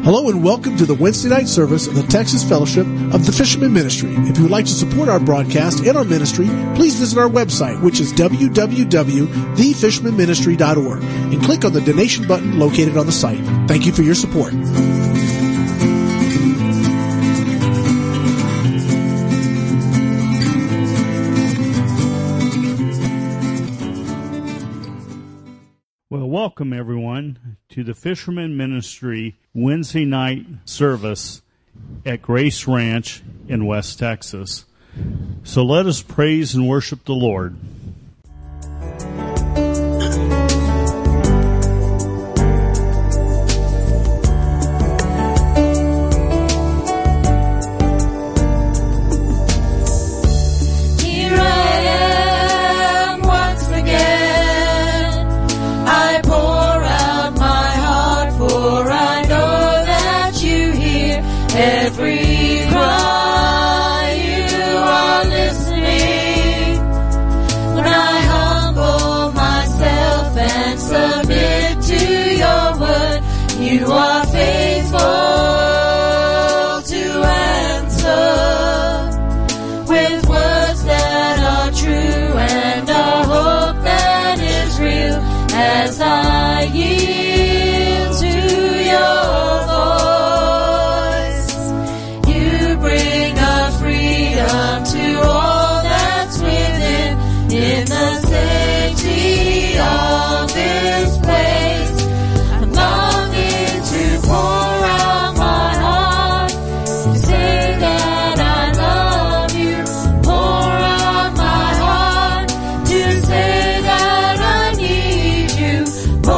Hello and welcome to the Wednesday night service of the Texas Fellowship of the Fisherman Ministry. If you would like to support our broadcast and our ministry, please visit our website, which is www.thefishermanministry.org, and click on the donation button located on the site. Thank you for your support. Well, welcome everyone to the Fisherman Ministry Wednesday night service at Grace Ranch in West Texas. So let us praise and worship the Lord. Every cry you are listening. When I humble myself and submit to your word, you are faithful to answer with words that are true and a hope that is real as I yield to your to all that's within, in the safety of this place. I'm longing to pour out my heart, to say that I love you. Pour out my heart, to say that I need you. Pour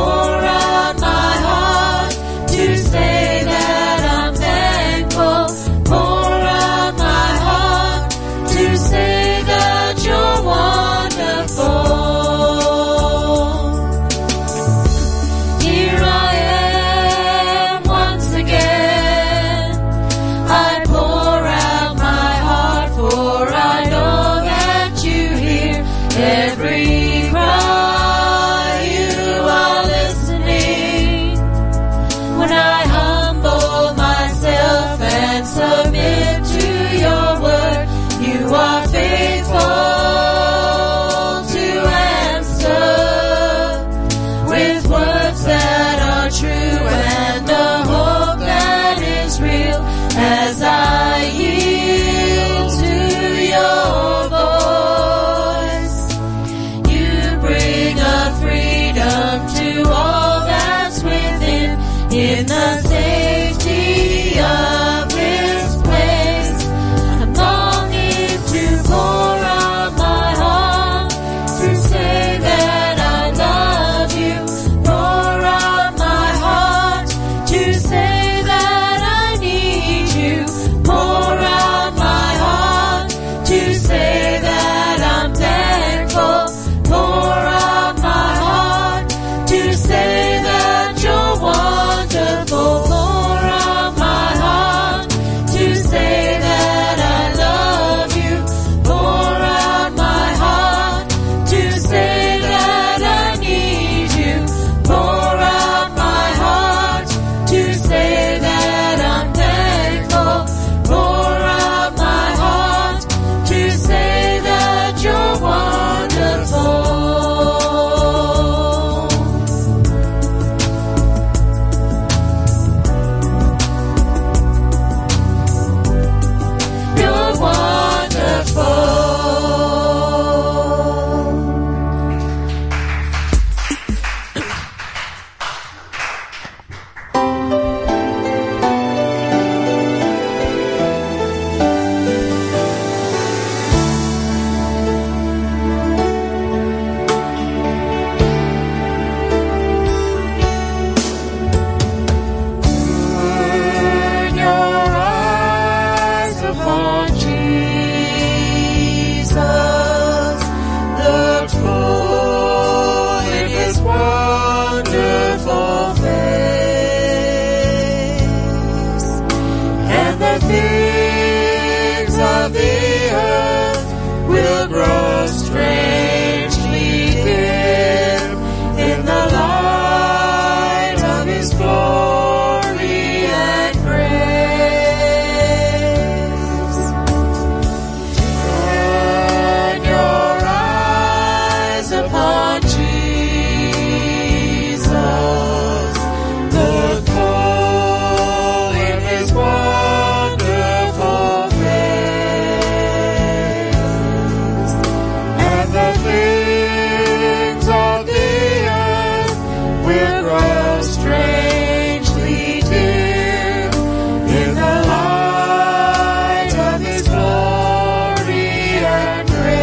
will grow strangely dim in the light of His glory and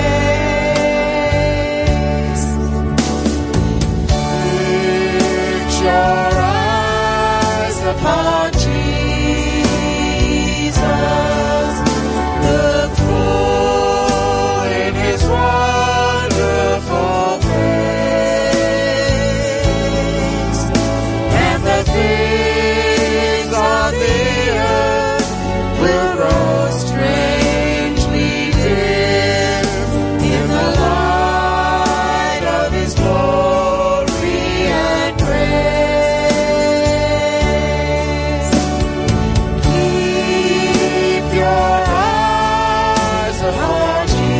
grace. Fix your eyes upon Jesus. Look full in His wonderful face, and the things of the earth will grow strangely dim in the light of His glory and grace. Keep your eyes upon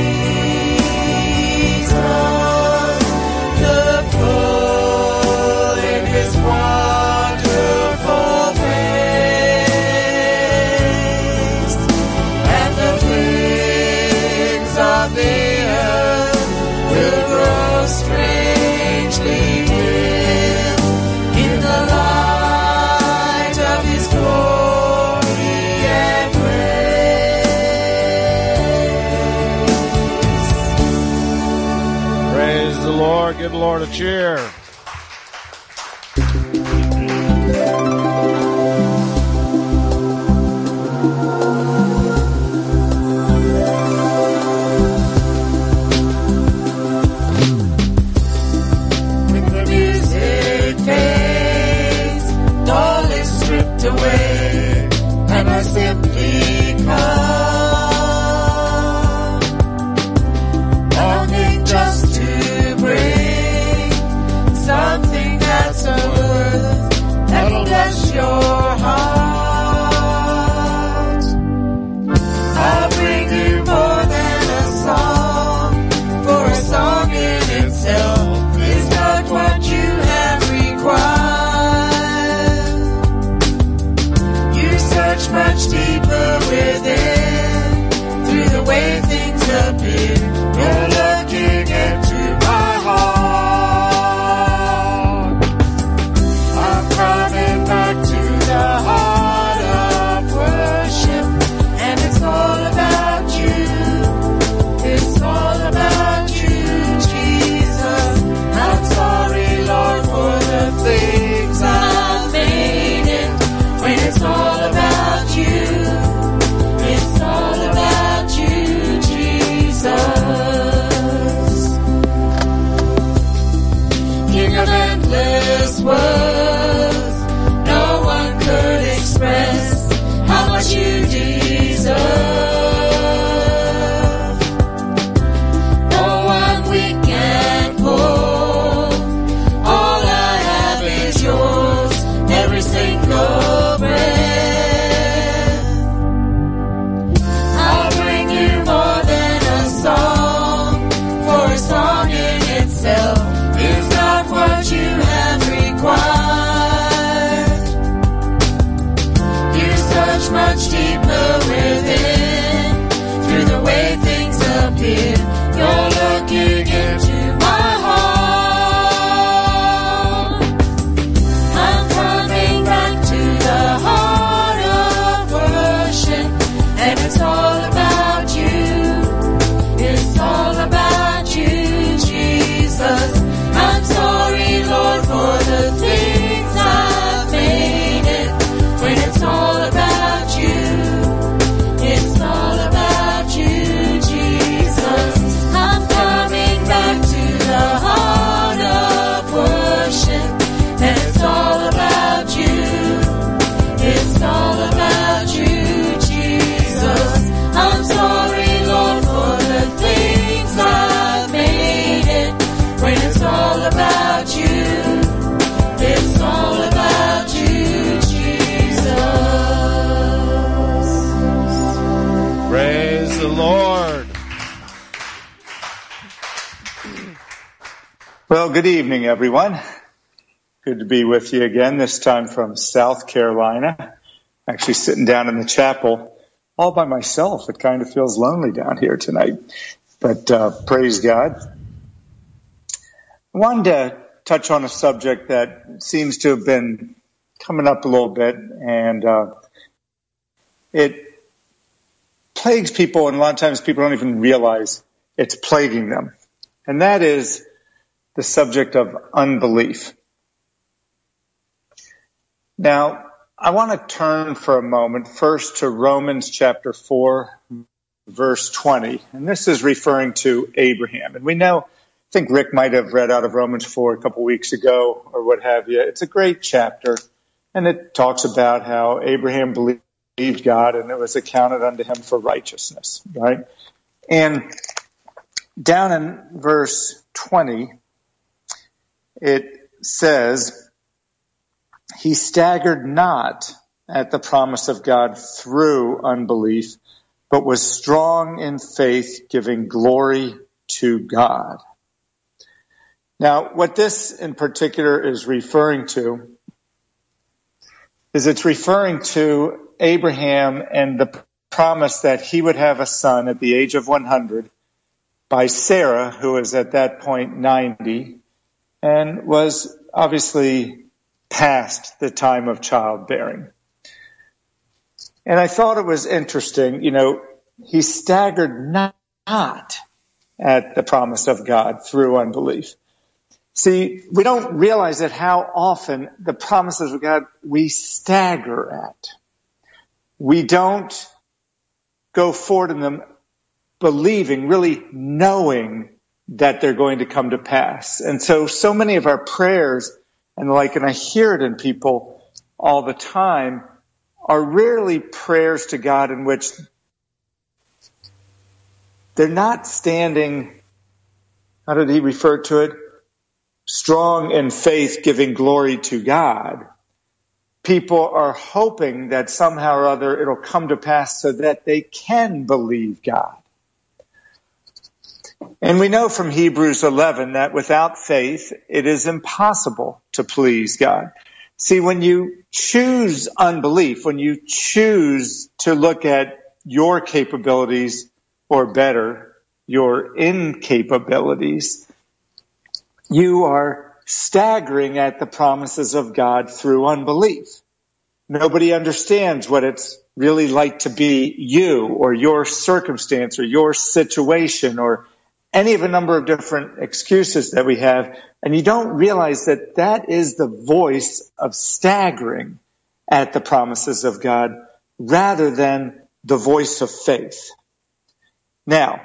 Jesus. Look full in His wonderful face, and the things of the earth will grow strangely dim in the light of His glory and grace. Praise the Lord. Give the Lord a cheer. When the music fades, all is stripped away, and I simply come, longing just to bring something that's a worth that'll bless your heart. I'll bring you more than a song, for a song in itself is not what you have required. You search much deeper within, through the way things appear. You're looking into my heart. I'm coming back to the heart of worship, and it's all about you. It's all about you, Jesus. I'm sorry, Lord, for the things I've made it. When it's all about you, it's all about you, Jesus. King of endless worth, no one could express how much you deserve. No one weak and poor, all I have is yours, every single breath. I'll bring you more than a song, for a song in itself is not what you have required. You search much deeper within, through the way things appear. You're looking into my heart. I'm coming back to the heart of worship, and it's all about you. It's all about you, Jesus. I'm sorry, Lord, for the things I've made it. When it's all about you, it's all about you, Jesus. I'm coming back to the heart of worship, and it's all about you. It's all about you, Jesus. I'm sorry, Lord, for the things I've made it. When it's all about you, it's all about you, Jesus. Praise the Lord. Well, good evening, everyone. Good to be with you again, this time from South Carolina. Actually sitting down in the chapel all by myself. It kind of feels lonely down here tonight, but praise God. I wanted to touch on a subject that seems to have been coming up a little bit, and it plagues people, and a lot of times people don't even realize it's plaguing them. And that is the subject of unbelief. Now, I want to turn for a moment first to Romans chapter 4, verse 20. And this is referring to Abraham. And we know, I think Rick might have read out of Romans 4 a couple weeks ago or what have you. It's a great chapter. And it talks about how Abraham believed God and it was accounted unto him for righteousness, right? And down in verse 20, it says, he staggered not at the promise of God through unbelief, but was strong in faith, giving glory to God. Now, what this in particular is referring to is it's referring to Abraham and the promise that he would have a son at the age of 100 by Sarah, who was at that point 90 and was obviously past the time of childbearing. And I thought it was interesting, he staggered not at the promise of God through unbelief. See, we don't realize that how often the promises of God we stagger at. We don't go forward in them believing, really knowing that they're going to come to pass. And so many of our prayers and I hear it in people all the time, are rarely prayers to God in which they're not standing, how did he refer to it? Strong in faith, giving glory to God. People are hoping that somehow or other it'll come to pass so that they can believe God. And we know from Hebrews 11 that without faith, it is impossible to please God. See, when you choose unbelief, when you choose to look at your capabilities, or better, your incapabilities, you are staggering at the promises of God through unbelief. Nobody understands what it's really like to be you, or your circumstance, or your situation, or any of a number of different excuses that we have, and you don't realize that that is the voice of staggering at the promises of God rather than the voice of faith. Now,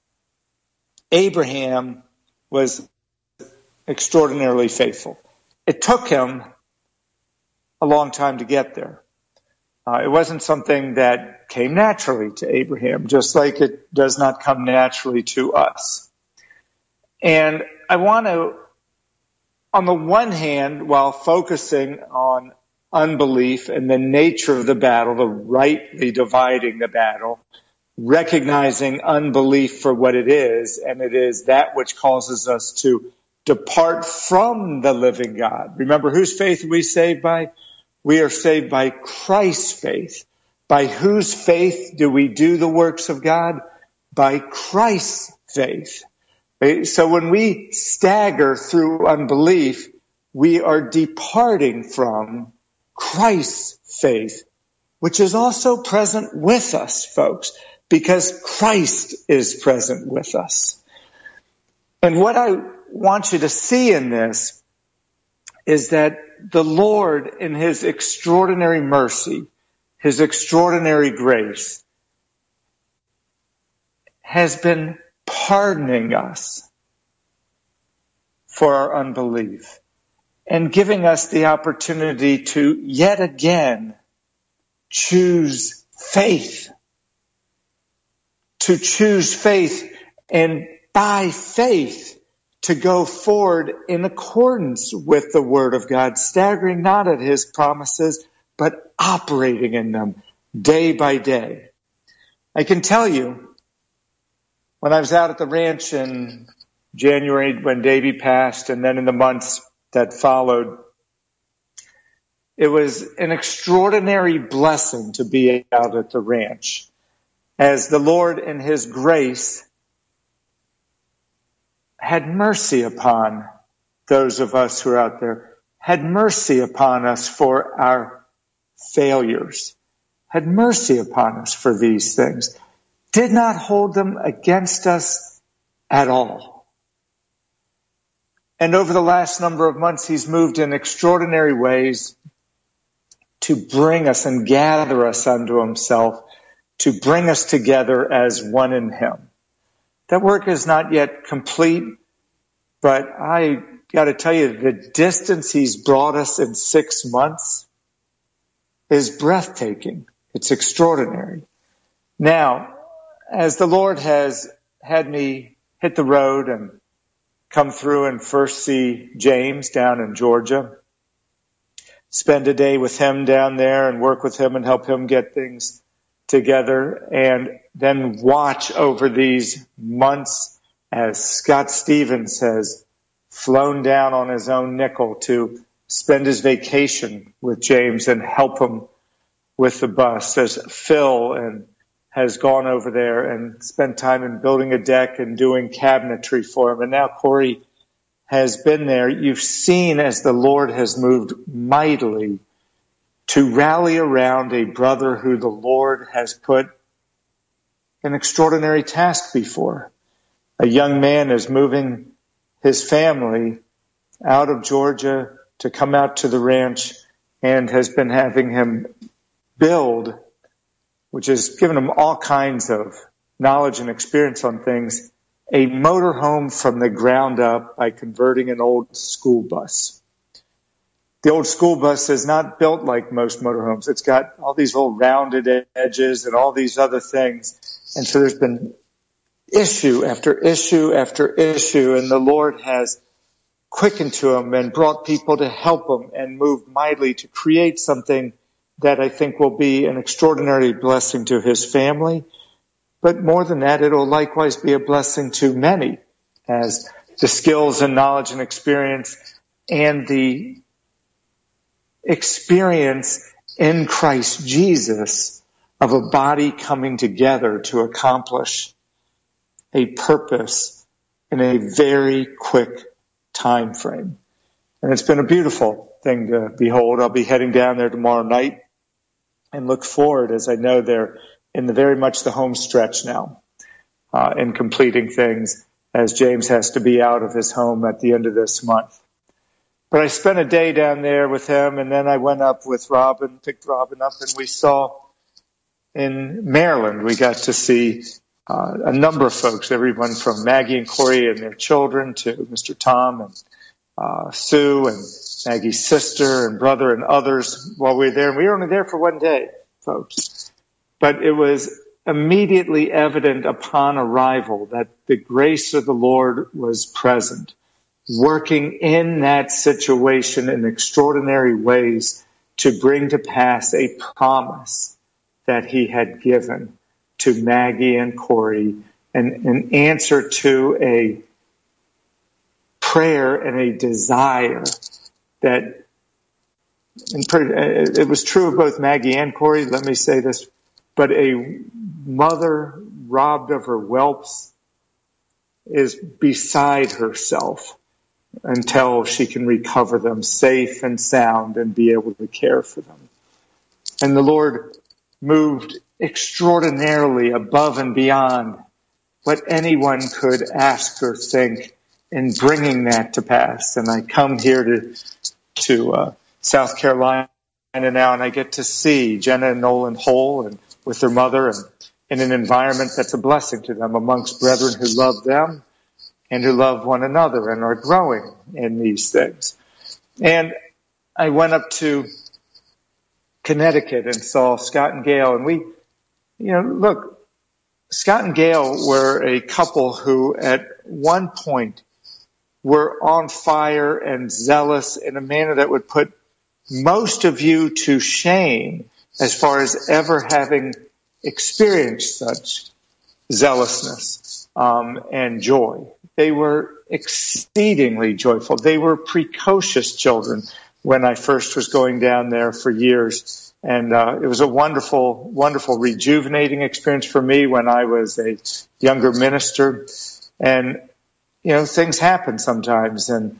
Abraham was extraordinarily faithful. It took him a long time to get there. It wasn't something that came naturally to Abraham, just like it does not come naturally to us. And I want to, on the one hand, while focusing on unbelief and the nature of the battle, the rightly dividing the battle, recognizing unbelief for what it is, and it is that which causes us to depart from the living God. Remember, whose faith are we saved by? We are saved by Christ's faith. By whose faith do we do the works of God? By Christ's faith. So when we stagger through unbelief, we are departing from Christ's faith, which is also present with us, folks, because Christ is present with us. And what I want you to see in this is that the Lord, in his extraordinary mercy, his extraordinary grace, has been pardoning us for our unbelief and giving us the opportunity to yet again choose faith. To choose faith, and by faith to go forward in accordance with the Word of God, staggering not at his promises, but operating in them day by day. I can tell you, when I was out at the ranch in January when Davy passed, and then in the months that followed, it was an extraordinary blessing to be out at the ranch, as the Lord in his grace had mercy upon those of us who are out there, had mercy upon us for our failures, had mercy upon us for these things, did not hold them against us at all. And over the last number of months, he's moved in extraordinary ways to bring us and gather us unto himself, to bring us together as one in him. That work is not yet complete, but I got to tell you, the distance he's brought us in 6 months is breathtaking. It's extraordinary. Now, as the Lord has had me hit the road and come through and first see James down in Georgia, spend a day with him down there and work with him and help him get things together, and then watch over these months as Scott Stevens has flown down on his own nickel to spend his vacation with James and help him with the bus, as Phil and has gone over there and spent time in building a deck and doing cabinetry for him. And now Corey has been there. You've seen as the Lord has moved mightily to rally around a brother who the Lord has put an extraordinary task before. A young man is moving his family out of Georgia to come out to the ranch and has been having him build, which has given him all kinds of knowledge and experience on things, a motorhome from the ground up by converting an old school bus. The old school bus is not built like most motorhomes. It's got all these little rounded edges and all these other things. And so there's been issue after issue after issue, and the Lord has quickened to him and brought people to help him and moved mightily to create something that I think will be an extraordinary blessing to his family. But more than that, it'll likewise be a blessing to many, as the skills and knowledge and experience and the experience in Christ Jesus of a body coming together to accomplish a purpose in a very quick time frame. And it's been a beautiful thing to behold. I'll be heading down there tomorrow night and look forward, as I know they're in the very much the home stretch now, in completing things, as James has to be out of his home at the end of this month. But I spent a day down there with him, and then I went up with Robin, picked Robin up, and we saw in Maryland, we got to see a number of folks, everyone from Maggie and Corey and their children to Mr. Tom and Sue and Maggie's sister and brother and others while we were there. And we were only there for one day, folks. But it was immediately evident upon arrival that the grace of the Lord was present, working in that situation in extraordinary ways to bring to pass a promise that he had given to Maggie and Corey, and an answer to a prayer and a desire that, it was true of both Maggie and Corey, let me say this, but a mother robbed of her whelps is beside herself until she can recover them safe and sound and be able to care for them. And the Lord moved extraordinarily above and beyond what anyone could ask or think in bringing that to pass. And I come here to South Carolina now, and I get to see Jenna and Nolan whole and with their mother, and in an environment that's a blessing to them amongst brethren who love them and who love one another and are growing in these things. And I went up to Connecticut and saw Scott and Gail, and we, look, Scott and Gail were a couple who at one point were on fire and zealous in a manner that would put most of you to shame as far as ever having experienced such zealousness and joy. They were exceedingly joyful. They were precocious children when I first was going down there for years. And it was a wonderful, wonderful, rejuvenating experience for me when I was a younger minister. And, things happen sometimes. And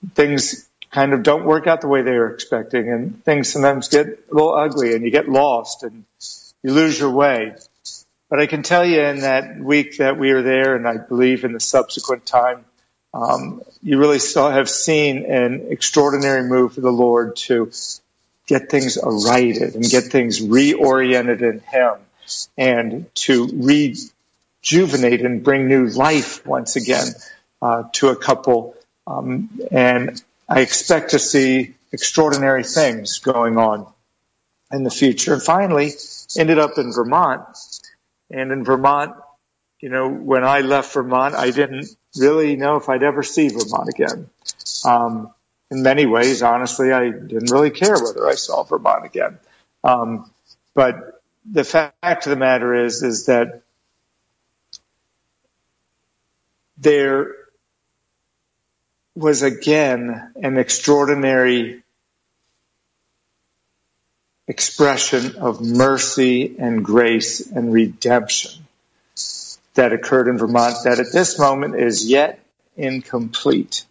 things kind of don't work out the way they were expecting, and things sometimes get a little ugly, and you get lost, and you lose your way. But I can tell you in that week that we were there, and I believe in the subsequent time, you really have seen an extraordinary move of the Lord to get things righted and get things reoriented in Him, and to rejuvenate and bring new life once again to a couple. And I expect to see extraordinary things going on in the future. And finally, ended up in Vermont. And in Vermont, when I left Vermont, I didn't really know if I'd ever see Vermont again. In many ways, honestly, I didn't really care whether I saw Vermont again. But the fact of the matter is that there was again an extraordinary expression of mercy and grace and redemption that occurred in Vermont that at this moment is yet incomplete.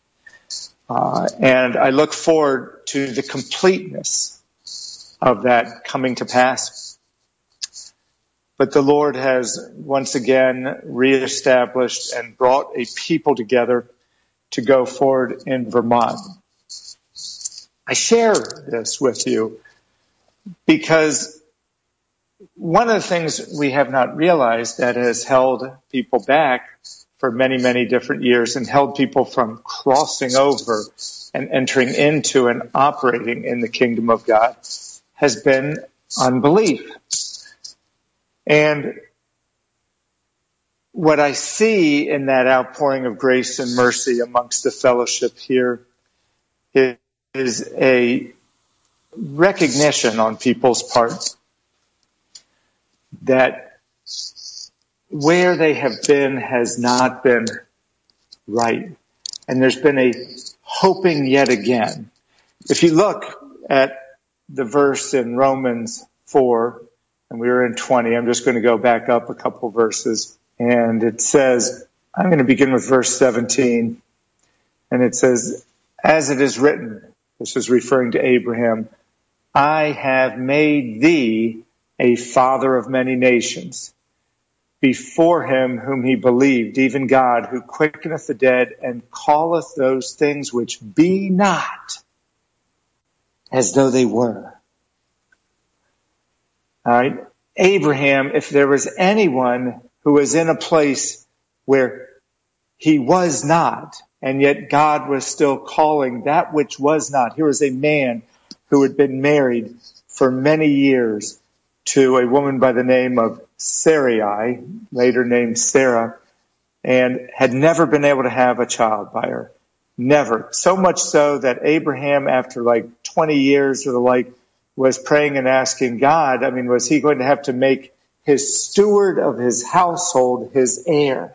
And I look forward to the completeness of that coming to pass. But the Lord has once again reestablished and brought a people together to go forward in Vermont. I share this with you because one of the things we have not realized that has held people back for many, many different years and held people from crossing over and entering into and operating in the kingdom of God has been unbelief. And what I see in that outpouring of grace and mercy amongst the fellowship here is a recognition on people's part that where they have been has not been right. And there's been a hoping yet again. If you look at the verse in Romans 4, and we were in 20, I'm just going to go back up a couple verses. And it says, I'm going to begin with verse 17. And it says, as it is written, this is referring to Abraham, I have made thee a father of many nations, before him whom he believed, even God, who quickeneth the dead and calleth those things which be not as though they were. All right. Abraham, if there was anyone who was in a place where he was not, and yet God was still calling that which was not. Here was a man who had been married for many years to a woman by the name of Sarai, later named Sarah, and had never been able to have a child by her. Never. So much so that Abraham, after 20 years or the like, was praying and asking God, was he going to have to make his steward of his household his heir?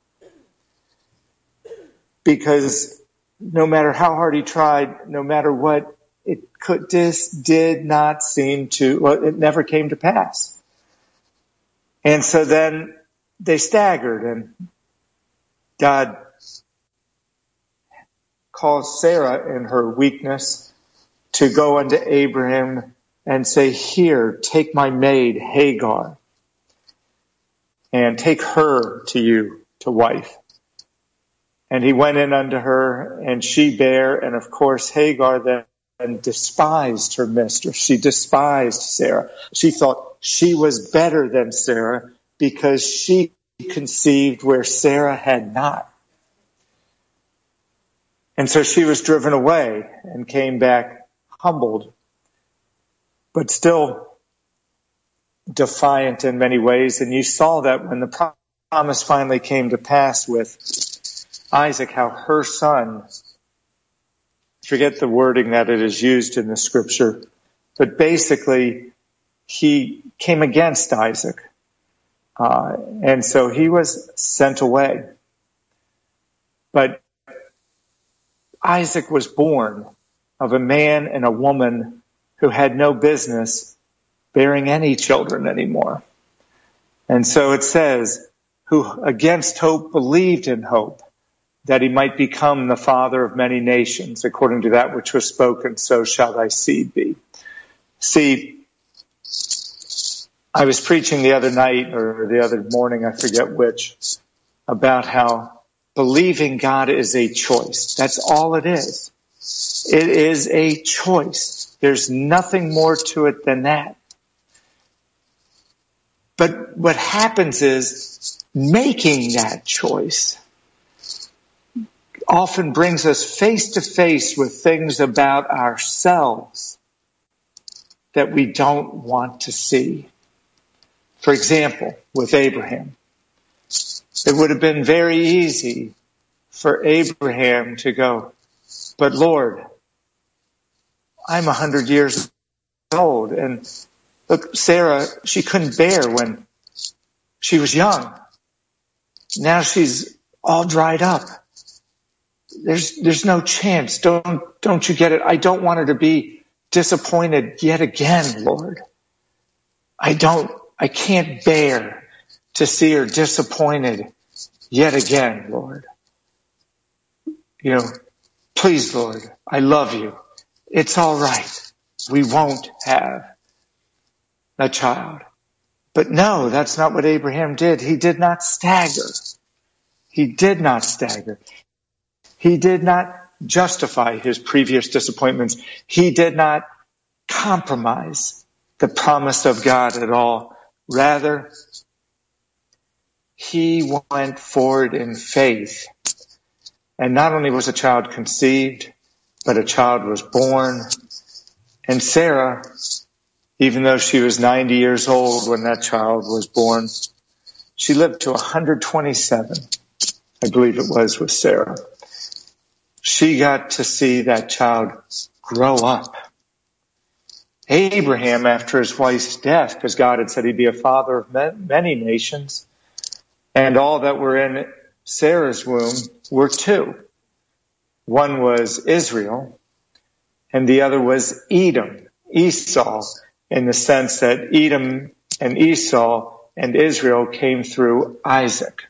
Because no matter how hard he tried, no matter what, this did not seem to, it never came to pass. And so then they staggered, and God caused Sarah in her weakness to go unto Abraham and say, here, take my maid Hagar and take her to you to wife. And he went in unto her, and she bare, and of course Hagar then despised her mistress. She despised Sarah. She thought she was better than Sarah because she conceived where Sarah had not. And so she was driven away and came back humbled, but still defiant in many ways. And you saw that when the promise finally came to pass with Isaac, how her son, forget the wording that it is used in the scripture, but basically he came against Isaac. And so he was sent away. But Isaac was born of a man and a woman who had no business bearing any children anymore. And so it says, who against hope believed in hope, that he might become the father of many nations, according to that which was spoken, so shall thy seed be. See, I was preaching the other night or the other morning, I forget which, about how believing God is a choice. That's all it is. It is a choice. There's nothing more to it than that. But what happens is making that choice often brings us face to face with things about ourselves that we don't want to see. For example, with Abraham, it would have been very easy for Abraham to go, but Lord, I'm 100 years old, and look, Sarah, she couldn't bear when she was young. Now she's all dried up. There's no chance. Don't you get it? I don't want her to be disappointed yet again, Lord. I can't bear to see her disappointed yet again, Lord. Please, Lord, I love you. It's all right. We won't have a child. But no, that's not what Abraham did. He did not stagger. He did not stagger. He did not justify his previous disappointments. He did not compromise the promise of God at all. Rather, he went forward in faith. And not only was a child conceived, but a child was born. And Sarah, even though she was 90 years old when that child was born, she lived to 127, I believe it was, with Sarah. She got to see that child grow up. Abraham, after his wife's death, because God had said he'd be a father of many nations, and all that were in Sarah's womb were two. One was Israel, and the other was Edom, Esau, in the sense that Edom and Esau and Israel came through Isaac.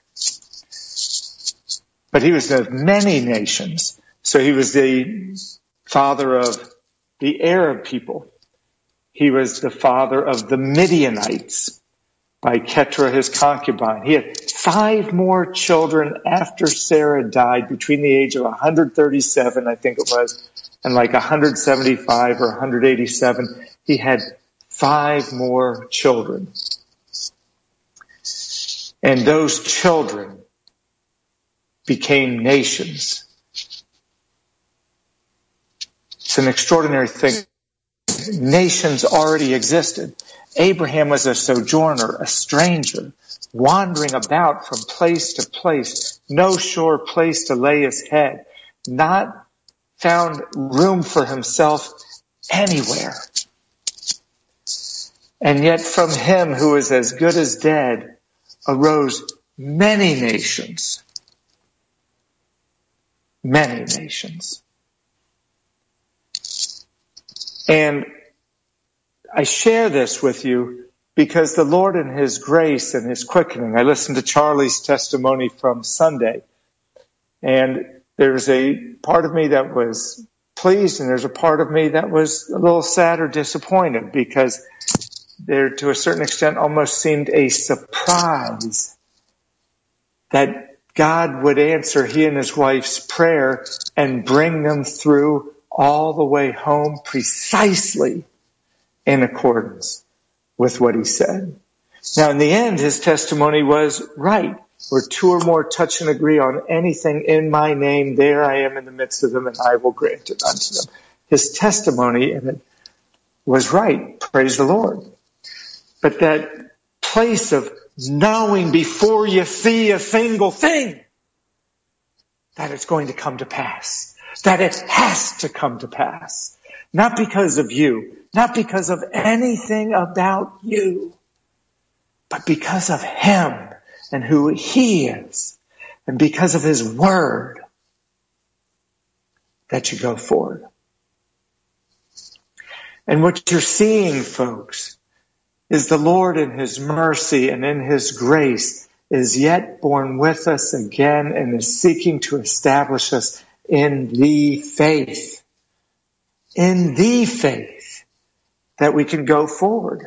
But he was of many nations. So he was the father of the Arab people. He was the father of the Midianites by Keturah, his concubine. He had 5 more children after Sarah died, between the age of 137, I think it was, and like 175 or 187. He had 5 more children. And those children became nations. It's an extraordinary thing. Nations already existed. Abraham was a sojourner, a stranger, wandering about from place to place, no sure place to lay his head, not found room for himself anywhere. And yet from him who is as good as dead arose many nations. Many nations. And I share this with you because the Lord in his grace and his quickening, I listened to Charlie's testimony from Sunday, and there's a part of me that was pleased and there's a part of me that was a little sad or disappointed, because there, to a certain extent, almost seemed a surprise that God would answer he and his wife's prayer and bring them through all the way home precisely in accordance with what he said. Now, in the end, his testimony was right. Where 2 or more touch and agree on anything in my name, there I am in the midst of them, and I will grant it unto them. His testimony in it was right. Praise the Lord. But that place of knowing before you see a single thing that it's going to come to pass, that it has to come to pass, not because of you, not because of anything about you, but because of him and who he is, and because of his word, that you go forward. And what you're seeing, folks, is the Lord in his mercy and in his grace is yet born with us again and is seeking to establish us in the faith. In the faith that we can go forward.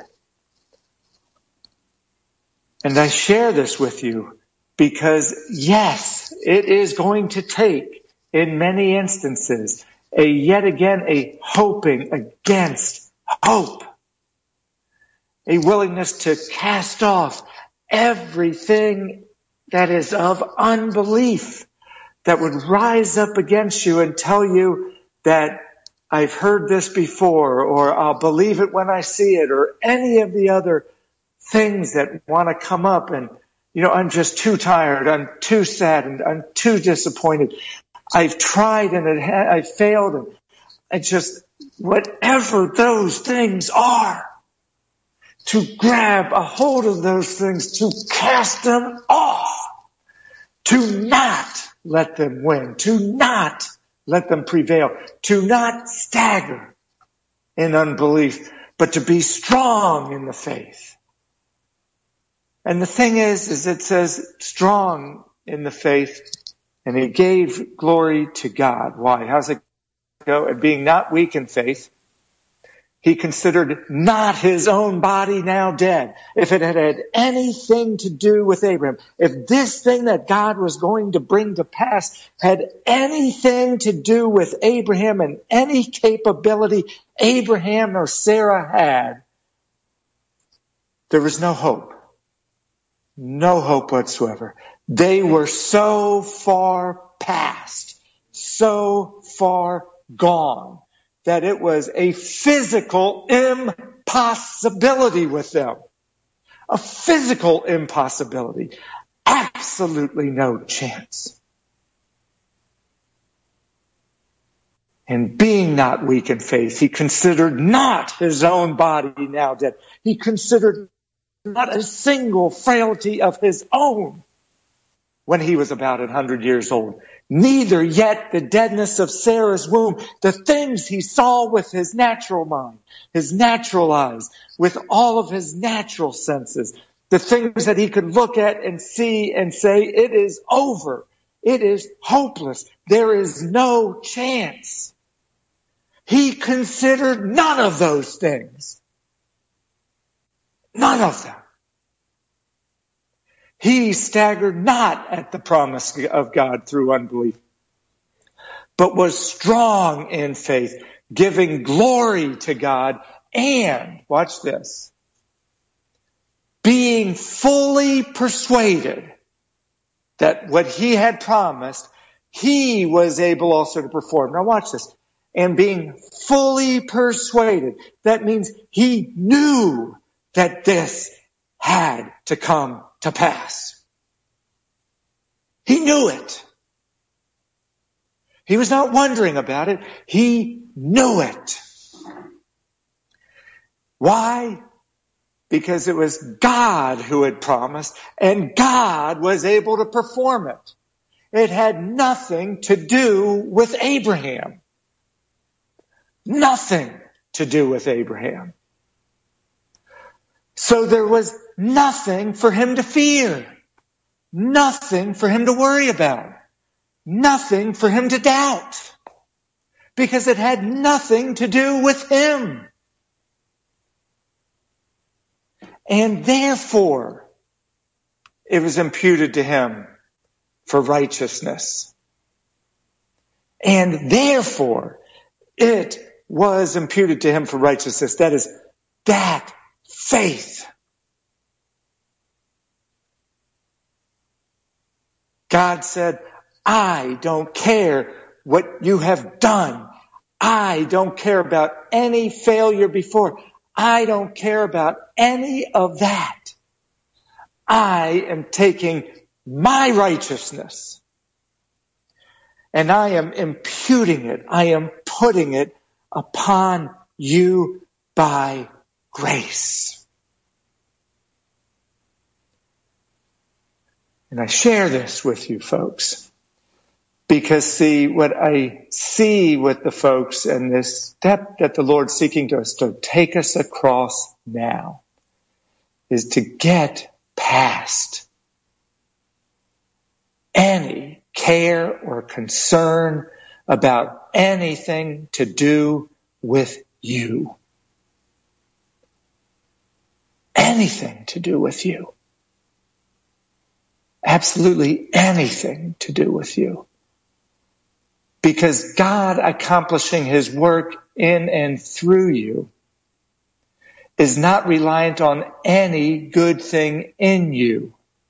And I share this with you because, yes, it is going to take, in many instances, yet again a hoping against hope. A willingness to cast off everything that is of unbelief that would rise up against you and tell you that I've heard this before, or I'll believe it when I see it, or any of the other things that want to come up and, I'm just too tired, I'm too sad, and I'm too disappointed. I've tried and I failed, and I just, whatever those things are, to grab a hold of those things, to cast them off, to not let them win, to not let them prevail, to not stagger in unbelief, but to be strong in the faith. And the thing is it says strong in the faith, and he gave glory to God. Why? How's it go? And being not weak in faith, he considered not his own body now dead. If it had had anything to do with Abraham, if this thing that God was going to bring to pass had anything to do with Abraham and any capability Abraham or Sarah had, there was no hope. No hope whatsoever. They were so far past, so far gone, that it was a physical impossibility with them. A physical impossibility. Absolutely no chance. And being not weak in faith, he considered not his own body now dead. He considered not a single frailty of his own when he was about 100 years old. Neither yet the deadness of Sarah's womb, the things he saw with his natural mind, his natural eyes, with all of his natural senses, the things that he could look at and see and say, it is over. It is hopeless. There is no chance. He considered none of those things. None of them. He staggered not at the promise of God through unbelief, but was strong in faith, giving glory to God, and, watch this, being fully persuaded that what he had promised, he was able also to perform. Now watch this. And being fully persuaded, that means he knew that this had to come to pass. He knew it. He was not wondering about it. He knew it. Why? Because it was God who had promised, and God was able to perform it. It had nothing to do with Abraham. Nothing to do with Abraham. So there was nothing for him to fear. Nothing for him to worry about. Nothing for him to doubt. Because it had nothing to do with him. And therefore, it was imputed to him for righteousness. And therefore, it was imputed to him for righteousness. That is, that faith. God said, I don't care what you have done. I don't care about any failure before. I don't care about any of that. I am taking my righteousness and I am imputing it. I am putting it upon you by grace. And I share this with you folks because see, what I see with the folks and this step that the Lord's seeking to take us across now is to get past any care or concern about anything to do with you. Anything to do with you. Absolutely anything to do with you. Because God accomplishing his work in and through you is not reliant on any good thing in you.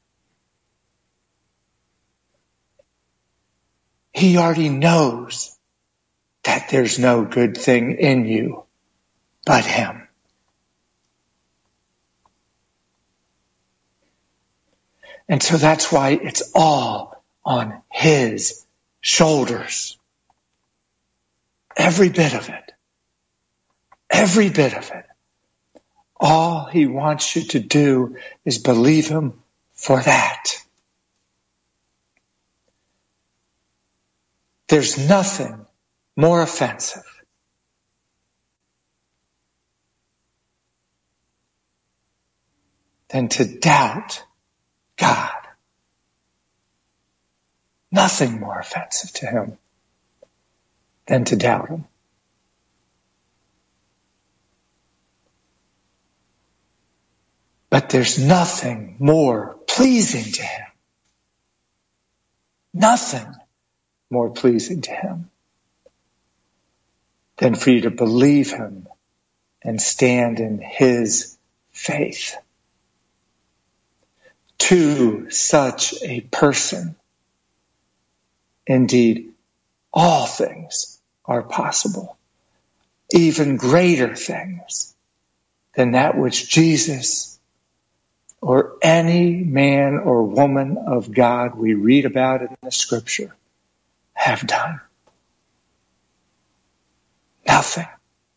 He already knows that there's no good thing in you but him. And so that's why it's all on his shoulders. Every bit of it. Every bit of it. All he wants you to do is believe him for that. There's nothing more offensive than to doubt God. Nothing more offensive to him than to doubt him. But there's nothing more pleasing to him. Nothing more pleasing to him than for you to believe him and stand in his faith. To such a person, indeed, all things are possible, even greater things than that which Jesus or any man or woman of God we read about in the scripture have done. Nothing.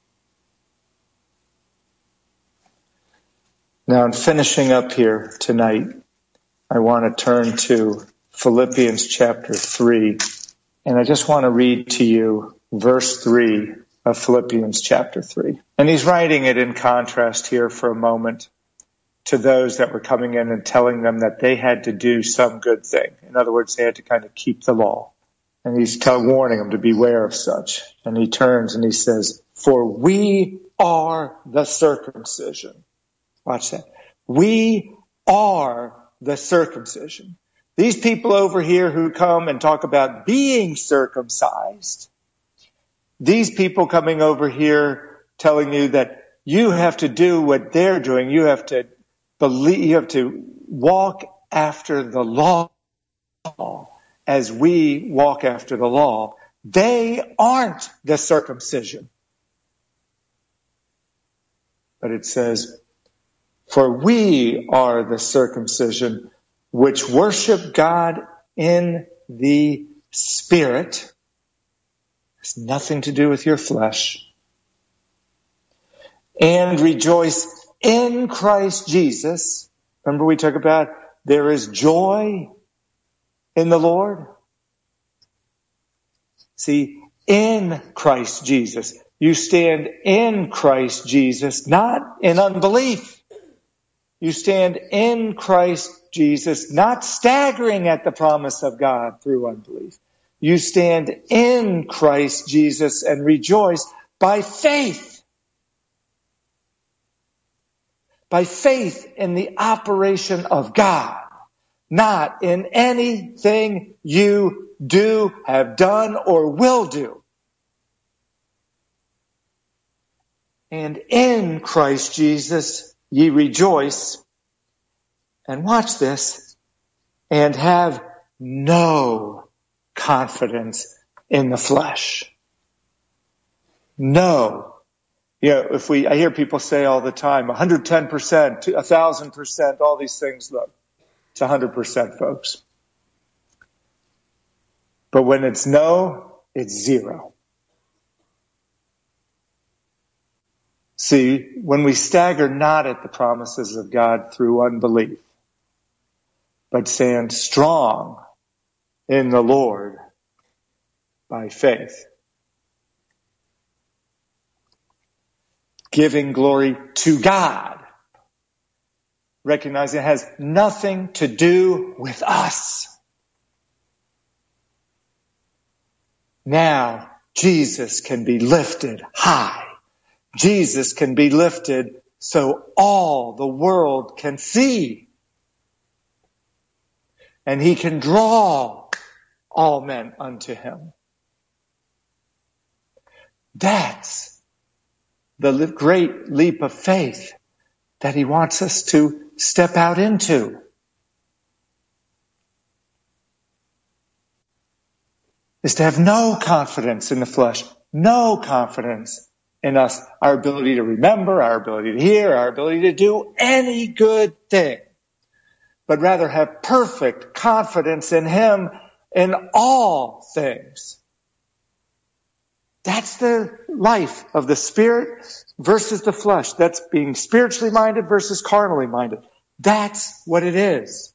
Now, in finishing up here tonight, I want to turn to Philippians chapter 3, and I just want to read to you verse 3 of Philippians chapter 3. And he's writing it in contrast here for a moment to those that were coming in and telling them that they had to do some good thing. In other words, they had to kind of keep the law. And he's warning them to beware of such. And he turns and he says, for we are the circumcision. Watch that. We are the circumcision. These people over here who come and talk about being circumcised, these people coming over here telling you that you have to do what they're doing, you have to believe, you have to walk after the law as we walk after the law. They aren't the circumcision. But it says, for we are the circumcision which worship God in the Spirit. It's nothing to do with your flesh. And rejoice in Christ Jesus. Remember we talked about there is joy in the Lord. See, in Christ Jesus. You stand in Christ Jesus, not in unbelief. You stand in Christ Jesus, not staggering at the promise of God through unbelief. You stand in Christ Jesus and rejoice by faith. By faith in the operation of God, not in anything you do, have done, or will do. And in Christ Jesus ye rejoice, and watch this, and have no confidence in the flesh. No. You know, I hear people say all the time, 110%, 1,000%, all these things. Look, it's 100%, folks. But when it's no, it's zero. See, when we stagger not at the promises of God through unbelief, but stand strong in the Lord by faith, giving glory to God, recognizing it has nothing to do with us. Now Jesus can be lifted high. Jesus can be lifted so all the world can see. And he can draw all men unto him. That's the great leap of faith that he wants us to step out into. Is to have no confidence in the flesh, no confidence in us, our ability to remember, our ability to hear, our ability to do any good thing, but rather have perfect confidence in him in all things. That's the life of the Spirit versus the flesh. That's being spiritually minded versus carnally minded. That's what it is.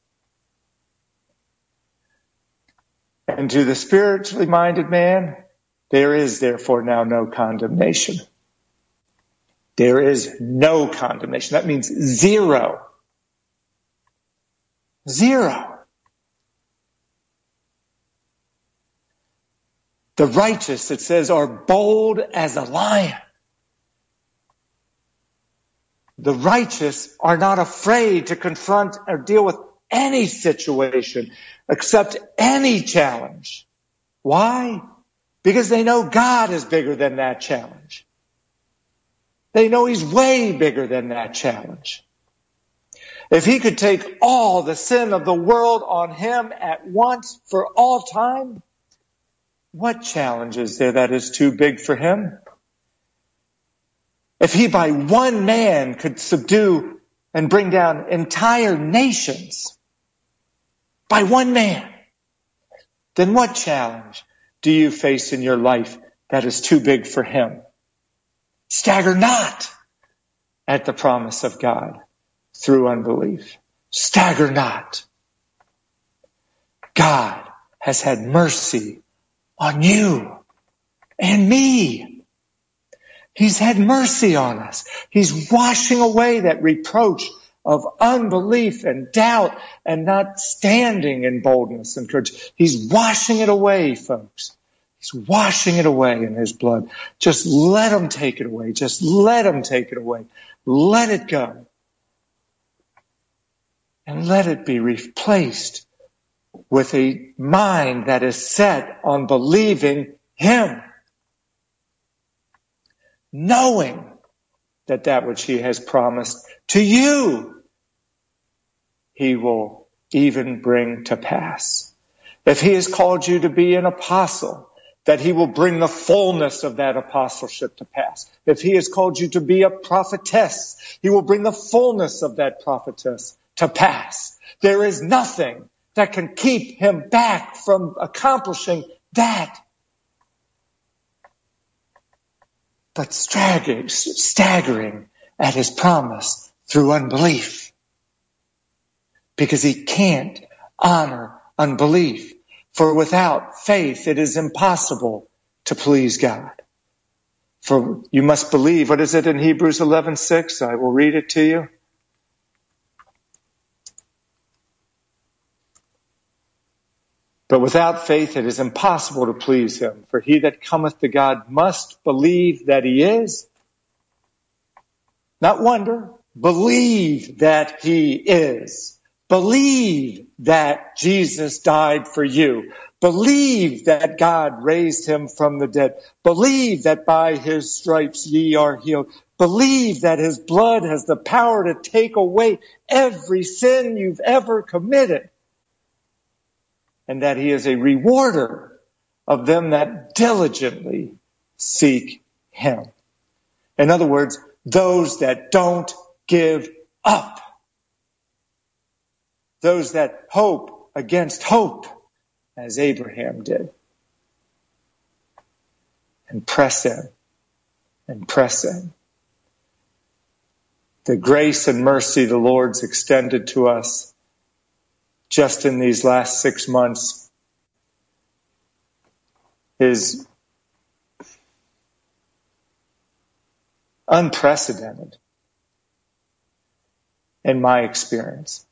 And to the spiritually minded man, there is therefore now no condemnation. There is no condemnation. That means zero. Zero. The righteous, it says, are bold as a lion. The righteous are not afraid to confront or deal with any situation, accept any challenge. Why? Because they know God is bigger than that challenge. They know he's way bigger than that challenge. If he could take all the sin of the world on him at once for all time, what challenge is there that is too big for him? If he by one man could subdue and bring down entire nations, by one man, then what challenge do you face in your life that is too big for him? Stagger not at the promise of God through unbelief. Stagger not. God has had mercy on you and me. He's had mercy on us. He's washing away that reproach of unbelief and doubt and not standing in boldness and courage. He's washing it away, folks. He's washing it away in his blood. Just let him take it away. Just let him take it away. Let it go. And let it be replaced with a mind that is set on believing him. Knowing that which he has promised to you, he will even bring to pass. If he has called you to be an apostle, that he will bring the fullness of that apostleship to pass. If he has called you to be a prophetess, he will bring the fullness of that prophetess to pass. There is nothing that can keep him back from accomplishing that. But staggering at his promise through unbelief. Because he can't honor unbelief. For without faith it is impossible to please God. For you must believe, what is it in Hebrews 11:6? I will read it to you. But without faith it is impossible to please him. For he that cometh to God must believe that he is. Not wonder. Believe that he is. Believe that Jesus died for you. Believe that God raised him from the dead. Believe that by his stripes ye are healed. Believe that his blood has the power to take away every sin you've ever committed. And that he is a rewarder of them that diligently seek him. In other words, those that don't give up. Those that hope against hope, as Abraham did. And press in. And press in. The grace and mercy the Lord's extended to us just in these last 6 months is unprecedented in my experience.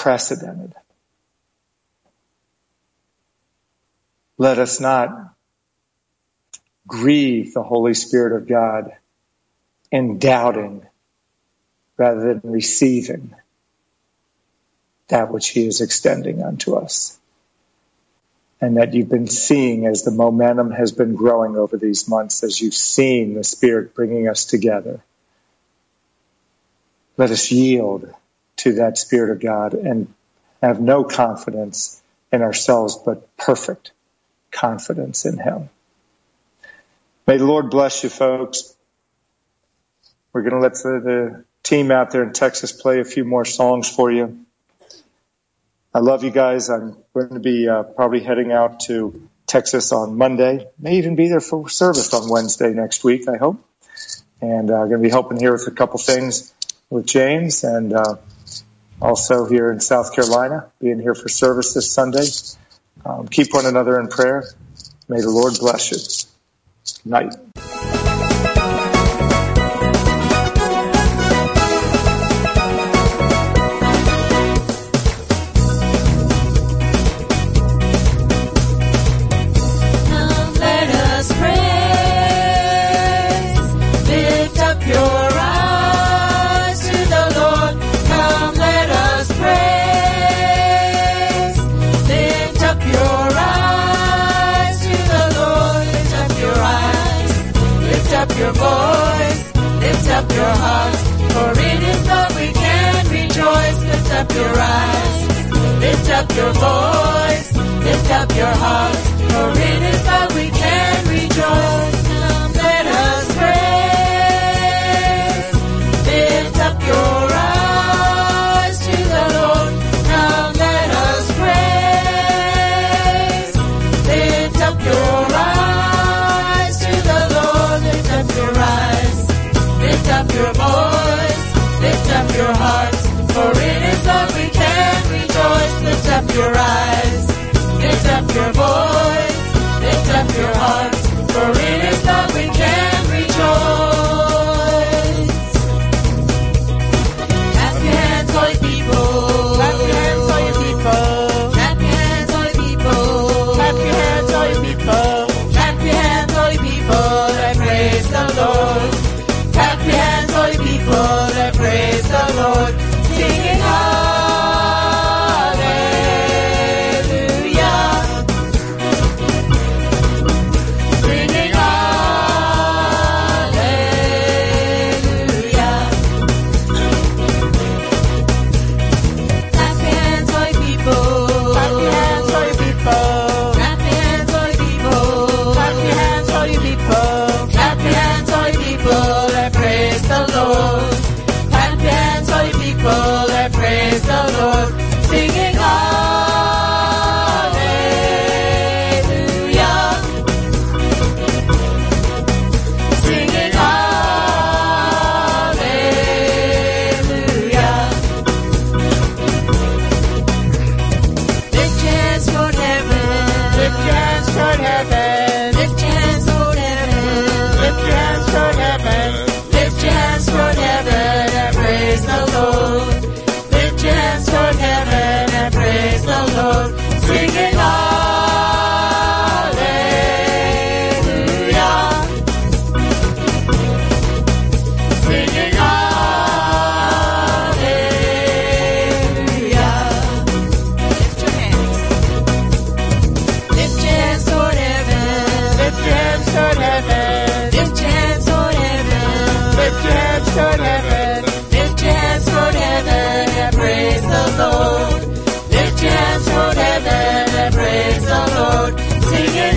Unprecedented. Let us not grieve the Holy Spirit of God in doubting rather than receiving that which he is extending unto us. And that you've been seeing as the momentum has been growing over these months, as you've seen the Spirit bringing us together. Let us yield to that Spirit of God and have no confidence in ourselves, but perfect confidence in him. May the Lord bless you, folks. We're going to let the team out there in Texas play a few more songs for you. I love you guys. I'm going to be probably heading out to Texas on Monday. May even be there for service on Wednesday next week, I hope. And I'm going to be helping here with a couple things with James, and also here in South Carolina, being here for service this Sunday. Keep one another in prayer. May the Lord bless you. Good night. Your voice, lift up your heart, for it is that we can rejoice. Lift up your eyes, lift up your voice, lift up your heart, for it is that we can rejoice. Come, let us praise. Lift up your eyes to the Lord. Come, let us praise. Lift up your eyes to the Lord. Lift up your eyes, lift up your voice, lift up your heart, for it is that we can rejoice. Lift up your eyes, lift up your voice, lift up your heart, for it is that we can rejoice. Clap your hands, all you people. Clap your hands, all you people. Clap your hands, all you people. Clap your hands, all you people. Clap your hands, all you people, and praise the Lord. Clap your hands, all you people, and praise the Lord. Singing hallelujah. Singing hallelujah. Clap your hands, all you people. Clap your hands, all you people. Clap your hands, all you people. Clap your hands, all you people. Clap your hands, all you people, and praise the Lord. Clap your hands, all you people, and praise the Lord. Singing hallelujah. Singing hallelujah. Lift your hands toward heaven. Lift your hands toward heaven. Lift your hands toward heaven. Lift your hands toward heaven. Lift your hands toward heaven and praise the Lord. Lift your hands toward heaven and praise the Lord. Singing hallelujah. Singing hallelujah. Lift your hands. Lift your hands toward heaven. Lift your hands toward heaven. Lift your hands toward heaven. Lift your hands toward heaven. Lift your hands toward heaven and praise the Lord. Lift your hands toward heaven and praise the Lord. Singing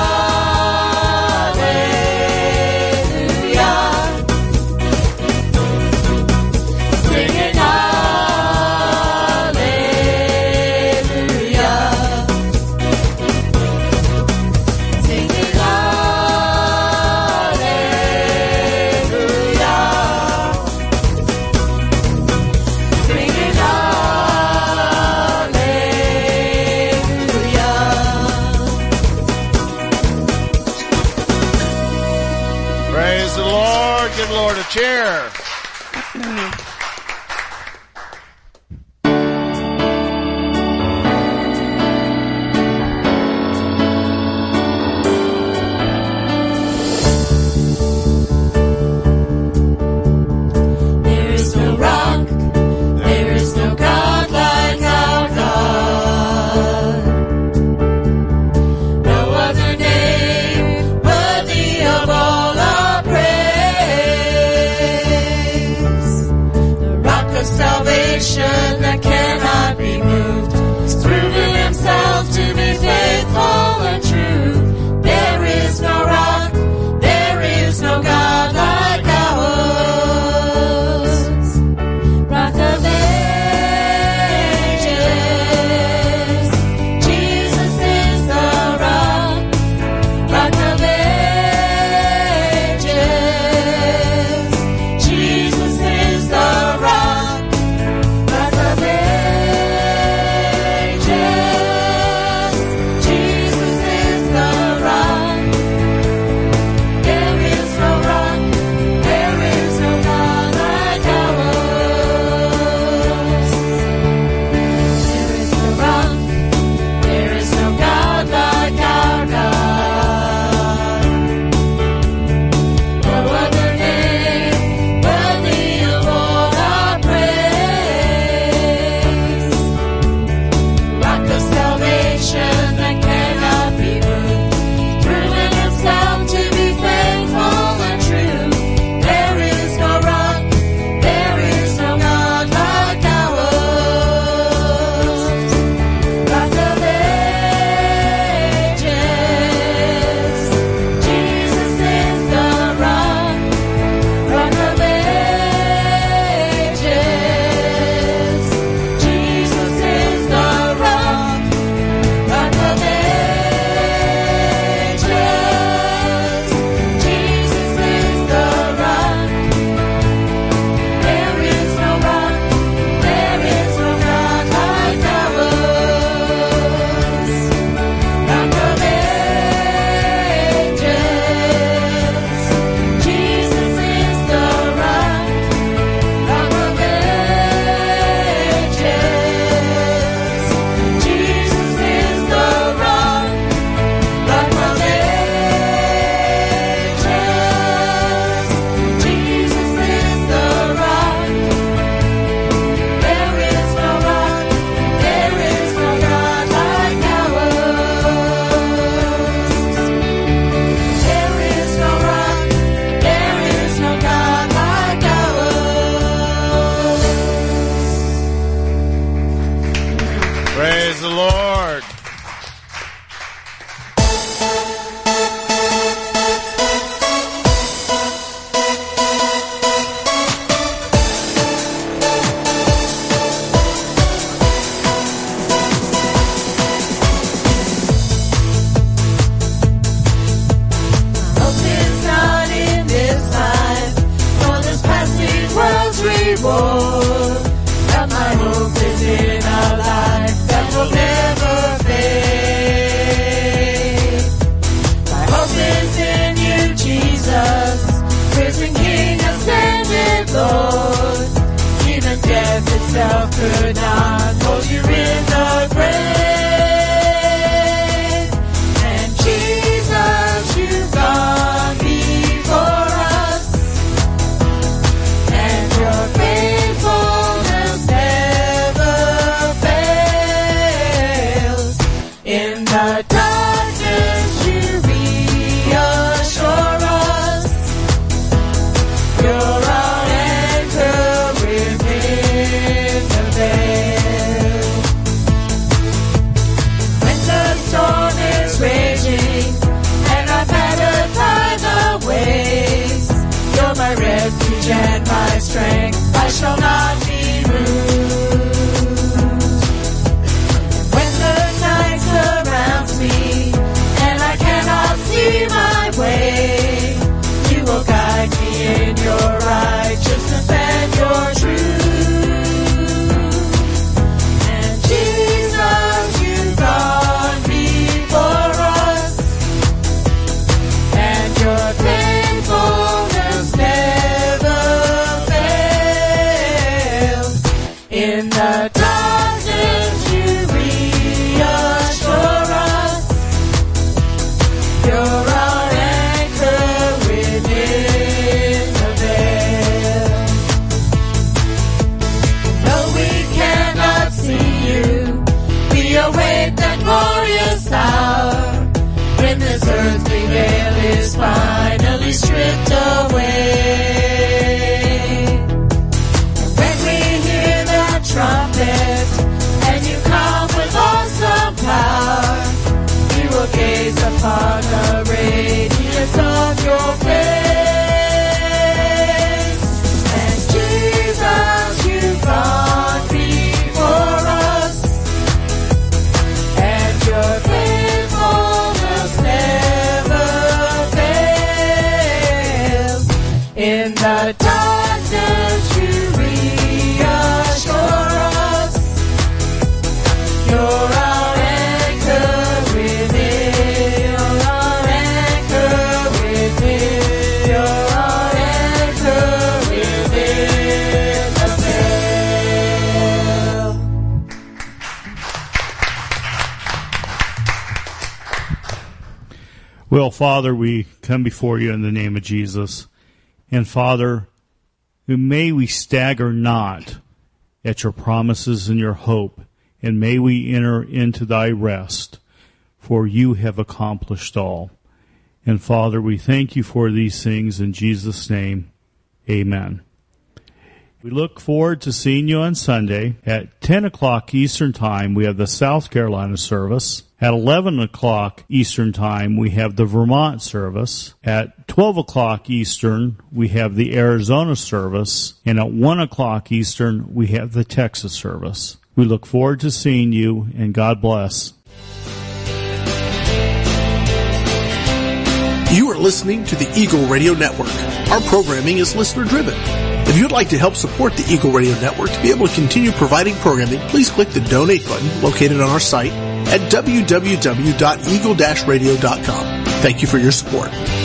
hallelujah. Singing hallelujah. Singing hallelujah. Singing hallelujah. Praise the Lord. Give the Lord a cheer. before. And my hope is in a life that will never fade. My hope is in you, Jesus, risen King, ascended Lord. Even death itself could not hold you in the grave. And Jesus, you've gone before us, and your faithfulness never fails. In the darkness you reassure us. You're our anchor within the veil. When the storm is raging and I've had to climb the waves, you're my refuge and my strength. I shall not be moved. When the night surrounds me and I cannot see my way, you will guide me in your righteousness and your truth. And Jesus, you've gone before us, and your faithfulness never fails. In the darkness you reassure us. You're our anchor within the veil. Though we cannot see you, we await that glorious hour when this earthly veil is finally stripped away. When we hear that trumpet and you come with awesome power, we will gaze upon the radiance of your face. And Jesus, you've gone before us, and your faithfulness never fails. In the darkness you reassure us. You're our anchor within. You're our anchor within. You're our anchor within the veil. Well, Father, we come before you in the name of Jesus. And Father, may we stagger not at your promises and your hope, and may we enter into thy rest, for you have accomplished all. And Father, we thank you for these things in Jesus' name. Amen. We look forward to seeing you on Sunday at 10 o'clock Eastern Time. We have the South Carolina service. At 11 o'clock Eastern Time, we have the Vermont service. At 12 o'clock Eastern, we have the Arizona service. And at 1 o'clock Eastern, we have the Texas service. We look forward to seeing you, and God bless. You are listening to the Eagle Radio Network. Our programming is listener-driven. If you'd like to help support the Eagle Radio Network to be able to continue providing programming, please click the donate button located on our site at www.eagle-radio.com. Thank you for your support.